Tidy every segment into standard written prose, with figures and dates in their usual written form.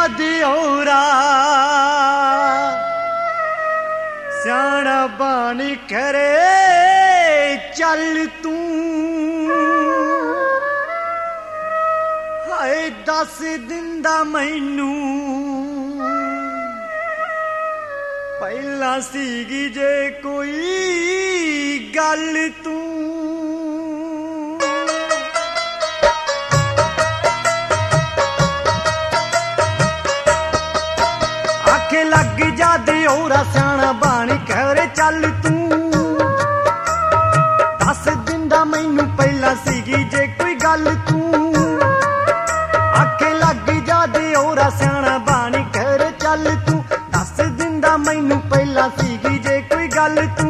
दियोरा सियाणा बानी करे चल तू हाय दस दिंदा मैनू पहला सीगी जे कोई गल तू आखे लग जा दियोरा सियाणा बानी करे चल तू दस दिंदा मैनू पहला सीगी जे कोई गल तू आखे लग जा दियोरा सियाणा बानी करे चल तू दस दिंदा मैनू पहला सीगी जे कोई गल तू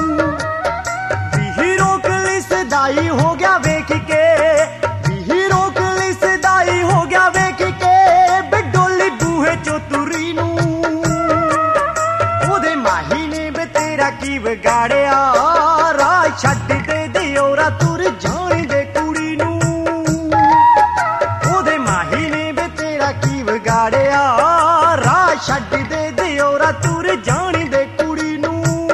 भी रोक ली सदाई हो गया वेख के भी रोक ली सदाई हो गया वेख के बिडोली बूहे चो तुरी नू ओदे माही ने बे तेरा की बिगाड़िया राह छड्ड दे दियोरा तुर जान दे कुड़ी नू ओदे माही ने बे तेरा की बिगाड़िया राह छड्ड दे दियोरा तुर जान दे कुड़ी नू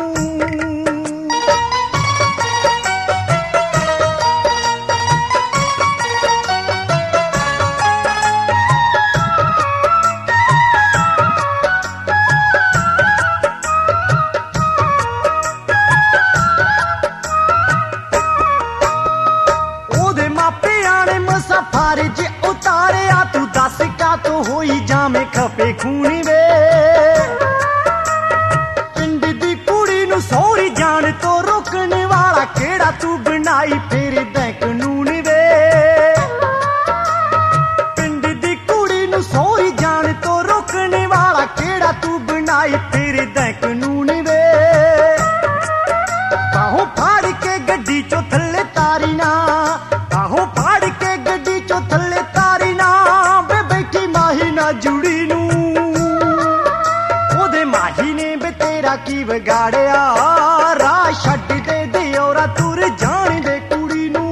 ओदे मापियां ने मुसाफर जे उतारिया तू दस का तो होई जामे खपे खूनी वे पिंड दी कुड़ी नू सौरी जान तो रोकने वाला केड़ा तू बनाई फिर दै कानून वे पिंड दी कुड़ी नू सौरी जान तो रोकने वाला केड़ा तू बनाई फिर दै कानून वे बाहों फाड़ के गड्डी चो थल्ले तारी ना बाहों फाड़ के गड्डी चो थल्ले तारी ना बे बैठी माही ना जुड़ी नू ओदे माही ने बे तेरा की बिगाड़िया राह छड्ड दे दियोरा तुर जान दे कुड़ी नू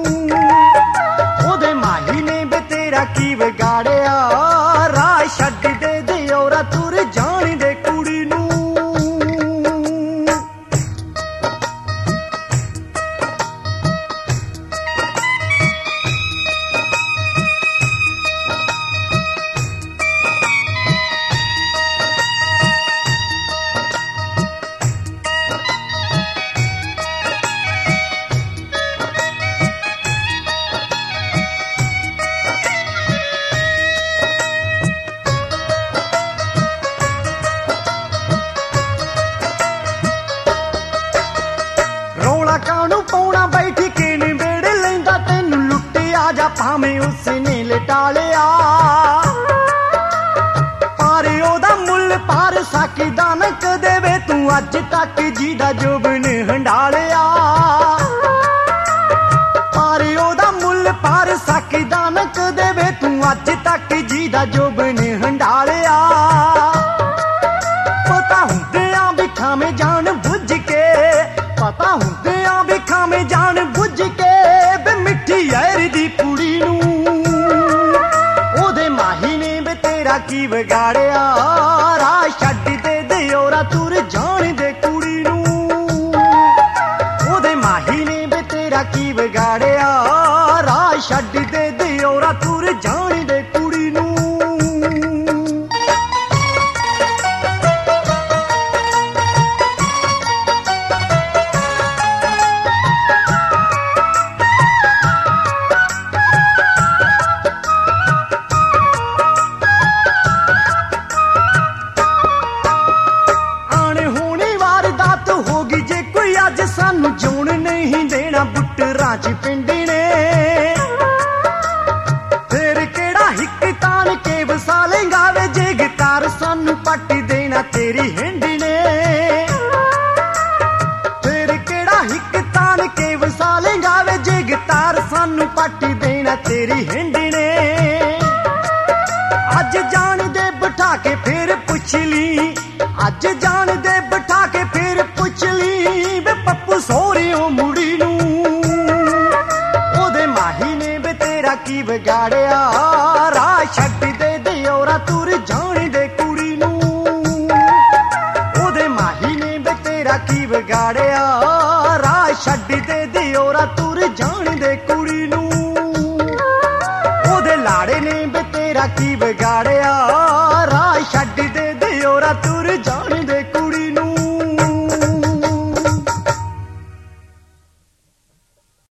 ओदे माही ने बे तेरा की बिगाड़िया राह छड्ड दे दियोरा तुर जान दे कुड़ी नू रौला कानू पौना बैठी केने बेड़े लेंदा तेनू लुट्टे आजा भावें उसने लटा लिया पर ओदा मुल पार साकी दानक देवे तू अज तक जीदा जोबन हंडालिया पर ओदा मुल पार साकी दानक देवे तू अज तक जीदा जोबन हंडालिया पता हुंदियां भी खावे जान बुझ के पता हुंदियां भी खावे जान बुझ के बे मिठी यार दी कुड़ी नू ओदे माही ने बे तेरा की बिगाड़िया राह छड्ड दे दियोरा तुर जान दे कुड़ी नू ओदे माही ने बे तेरा की बिगाड़िया राह छड्ड दे दियोरा तुर जान दे कुड़ी नू होगी जे कोई अज सानू जून नहीं देना बुटरां च पिंड ने फिर केड़ा हिक तान के वसा लेंगा वे जे गितार सानू पट देना तेरी हिंड ने फिर केड़ा हिक तान के वसा लेंगा वे जे गितार सानू पट देना तेरी हिंड ने अज जान दे बिठा के फिर पुछ ली अज जान दे बिठा के फिर पुछ ली वे पप्पू सोहरियों मुड़ी नू ओदे माही ने बे तेरा की बिगाड़िया राह छड्ड दे दियोरा तुर ਰਾਖੀ